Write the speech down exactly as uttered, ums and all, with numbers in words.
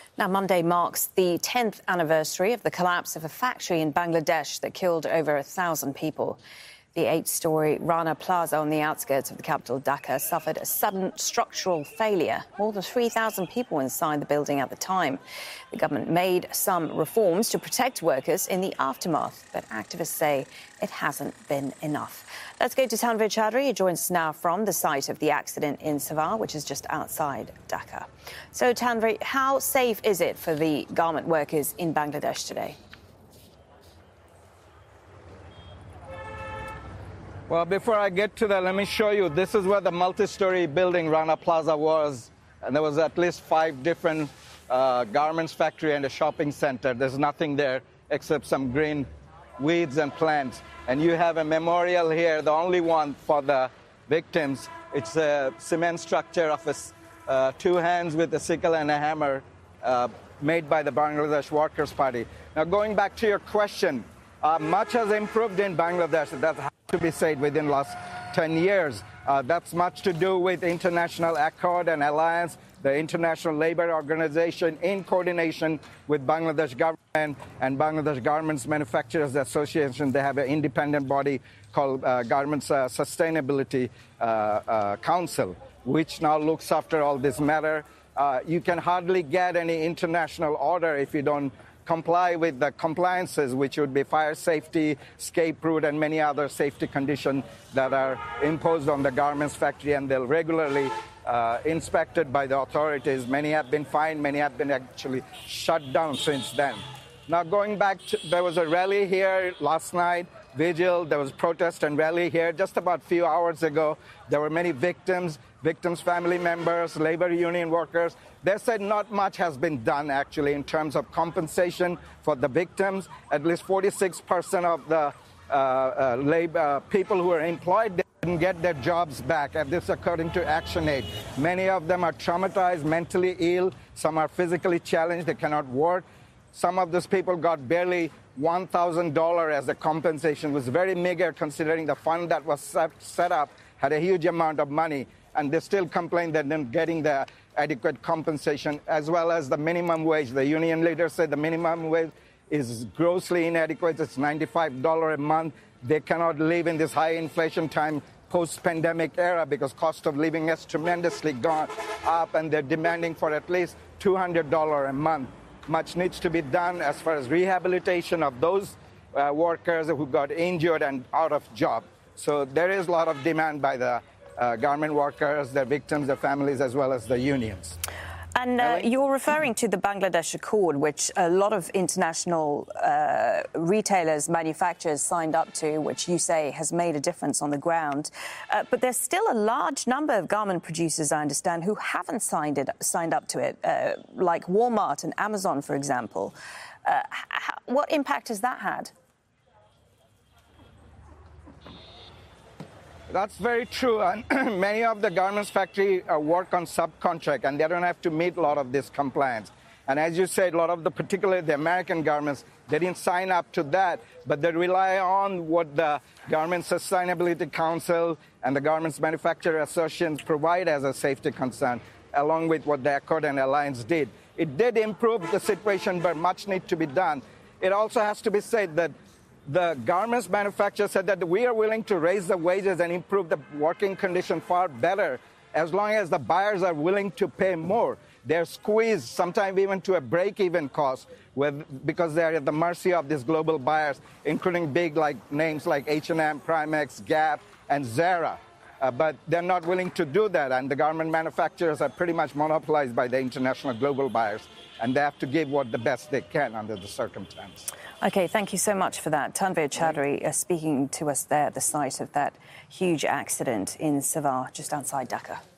Now, Monday marks the tenth anniversary of the collapse of a factory in Bangladesh that killed over a thousand people. The eight-storey Rana Plaza on the outskirts of the capital, Dhaka, suffered a sudden structural failure. More than three thousand people inside the building at the time. The government made some reforms to protect workers in the aftermath, but activists say it hasn't been enough. Let's go to Tanvir Chaudhary, who joins us now from the site of the accident in Savar, which is just outside Dhaka. So, Tanvir, how safe is it for the garment workers in Bangladesh today? Well, before I get to that, let me show you. This is where the multi-story building Rana Plaza was. And there was at least five different uh, garments factory and a shopping center. There's nothing there except some green weeds and plants. And you have a memorial here, the only one for the victims. It's a cement structure of a, uh, two hands with a sickle and a hammer uh, made by the Bangladesh Workers' Party. Now, going back to your question, uh, much has improved in Bangladesh. That's to be said within the last ten years. Uh, that's much to do with international accord and alliance, the International Labour Organization, in coordination with Bangladesh government and Bangladesh Garments Manufacturers Association. They have an independent body called uh, Garments uh, Sustainability uh, uh, Council, which now looks after all this matter. Uh, you can hardly get any international order if you don't comply with the compliances, which would be fire safety, escape route, and many other safety conditions that are imposed on the garments factory, and they're regularly uh, inspected by the authorities. Many have been fined, many have been actually shut down since then. Now, going back, to, there was a rally here last night, vigil, there was protest and rally here just about a few hours ago. There were many victims, victims' family members, labor union workers. They said not much has been done, actually, in terms of compensation for the victims. At least forty-six percent of the uh, uh, labor uh, people who are employed didn't get their jobs back, and this according to ActionAid. Many of them are traumatized, mentally ill. Some are physically challenged. They cannot work. Some of those people got barely one thousand dollars as a compensation. It was very meager considering the fund that was set, set up had a huge amount of money, and they still complain that they're not getting the adequate compensation, as well as the minimum wage. The union leaders say the minimum wage is grossly inadequate. It's ninety-five dollars a month. They cannot live in this high inflation time, post-pandemic era, because cost of living has tremendously gone up, and they're demanding for at least two hundred dollars a month. Much needs to be done as far as rehabilitation of those uh, workers who got injured and out of job. So there is a lot of demand by the uh, garment workers, their victims, their families, as well as the unions. And uh, you're referring to the Bangladesh Accord, which a lot of international uh, retailers, manufacturers signed up to, which you say has made a difference on the ground. Uh, but there's still a large number of garment producers, I understand, who haven't signed it, signed up to it, uh, like Walmart and Amazon, for example. Uh, how, what impact has that had? That's very true. And many of the garments factory uh, work on subcontract, and they don't have to meet a lot of this compliance. And as you said, a lot of the, particularly the American garments, they didn't sign up to that, but they rely on what the Garment Sustainability Council and the Garments Manufacturer Associations provide as a safety concern, along with what the Accord and Alliance did. It did improve the situation, but much needs to be done. It also has to be said that the garments manufacturer said that we are willing to raise the wages and improve the working condition far better as long as the buyers are willing to pay more. They're squeezed, sometimes even to a break-even cost, with, because they're at the mercy of these global buyers, including big like names like H and M, Primex, Gap, and Zara. Uh, but they're not willing to do that, and the garment manufacturers are pretty much monopolized by the international global buyers, and they have to give what the best they can under the circumstance. OK, thank you so much for that. Tanvir Chaudhary uh, speaking to us there at the site of that huge accident in Savar, just outside Dhaka.